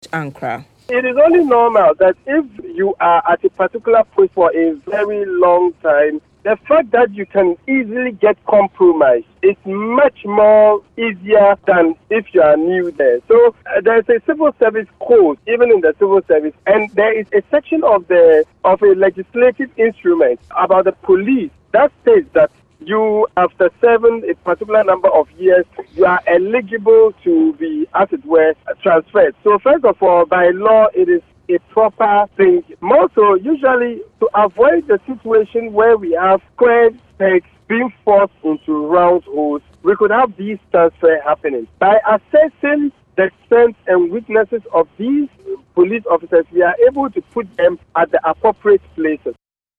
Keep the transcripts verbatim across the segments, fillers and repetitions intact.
Ankara. It is only normal that if you are at a particular post for a very long time, the fact that you can easily get compromised is much more easier than if you are new there. So uh, there is a civil service code, even in the civil service, and there is a section of the of a legislative instrument about the police that says that you, after serving a particular number of years, you are eligible to be, as it were, transferred. So first of all, by law, it is a proper thing. More so, usually, to avoid the situation where we have square pegs being forced into round holes, we could have these transfer happening. By assessing the strengths and weaknesses of these police officers, we are able to put them at the appropriate places.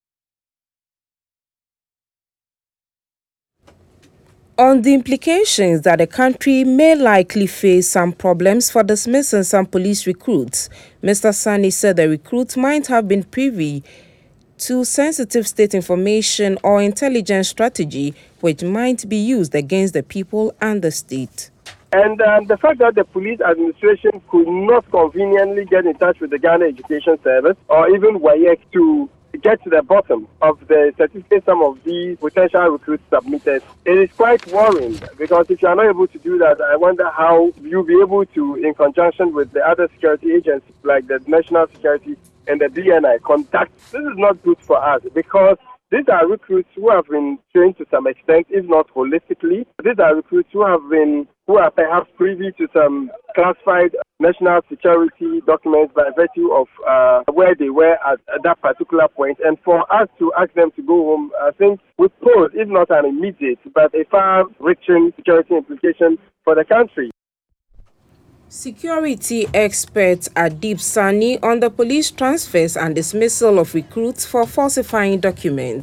On the implications that the country may likely face some problems for dismissing some police recruits, Mister Sani said the recruits might have been privy to sensitive state information or intelligence strategy which might be used against the people and the state. And um, the fact that the police administration could not conveniently get in touch with the Ghana Education Service or even W A E C to get to the bottom of the certificate some of these potential recruits submitted, it is quite worrying, because if you are not able to do that, I wonder how you'll be able to, in conjunction with the other security agencies like the National Security and the D N I, conduct. This is not good for us, because these are recruits who have been trained to some extent, if not holistically. These are recruits who have been, who are perhaps privy to some classified national security documents by virtue of uh, where they were at, at that particular point. And for us to ask them to go home, I think would pose, if not an immediate, but a far-reaching security implication for the country. Security expert Adib Sani on the police transfers and dismissal of recruits for falsifying documents.